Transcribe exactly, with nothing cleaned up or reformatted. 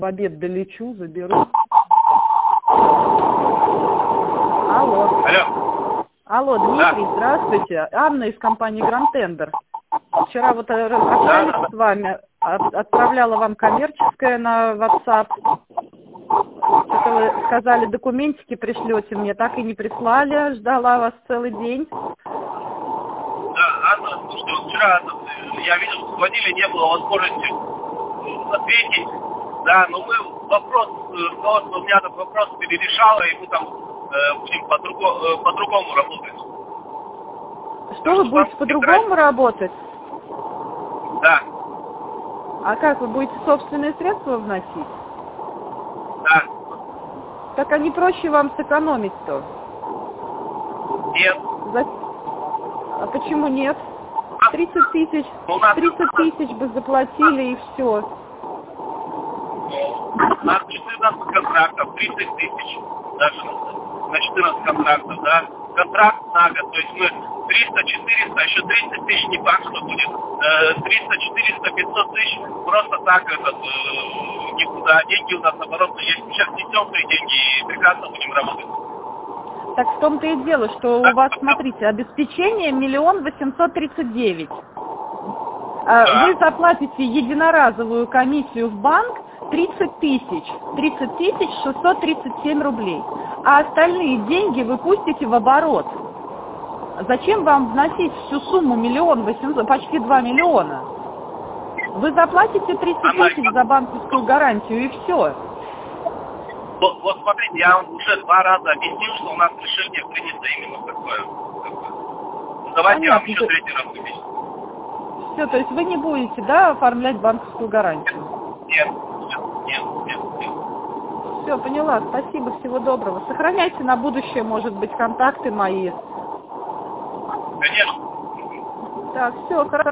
В обед долечу, заберу. Алло. Алло. Алло, Дмитрий, Да. здравствуйте. Анна из компании Grand Tender. Вчера вот э, общались Да, да, да. с вами, от- отправляла вам коммерческое на WhatsApp. Что-то вы сказали, документики пришлете мне, так и не прислали, ждала вас целый день. Да, Анна, ну что, вчера э, я видел, звонили, не было возможности э, ответить. Да, но мы вопрос, э, руководство у меня этот вопрос перерешало, и мы там э, будем по-друго- э, по-другому работать. Что вы будете по-другому работать? Да, А как, вы будете собственные средства вносить? да, Так они проще вам сэкономить-то. нет. За- А почему нет? тридцать тысяч, У нас, тридцать тысяч бы заплатили и все. у нас четырнадцать контрактов, тридцать тысяч даже на четырнадцать контрактов, да. Контракт на год, то есть мы триста четыреста, еще тридцать тысяч не факт, что будет. триста четыреста пятьсот тысяч просто так этот, э, никуда. Деньги у нас наоборот есть. Сейчас несем свои деньги и прекрасно будем работать. Так в том-то и дело, что у вас, смотрите, обеспечение миллион восемьсот тридцать девять. Да. Вы заплатите единоразовую комиссию в банк тридцать тысяч, тридцать тысяч шестьсот тридцать семь рублей, а остальные деньги вы пустите в оборот. Зачем вам вносить всю сумму миллион восемьсот, почти два миллиона? Вы заплатите тридцать тысяч за банковскую гарантию и все. Вот, вот смотрите, я вам уже два раза объяснил, что у нас решение принято именно такое. такое. Ну, давайте я вам еще третий раз объясню. Все, то есть вы не будете, да, оформлять банковскую гарантию? Нет, нет, нет, нет, нет. Все, поняла. Спасибо, всего доброго. Сохраняйте на будущее, может быть, контакты мои. Конечно. Так, все, хорошо.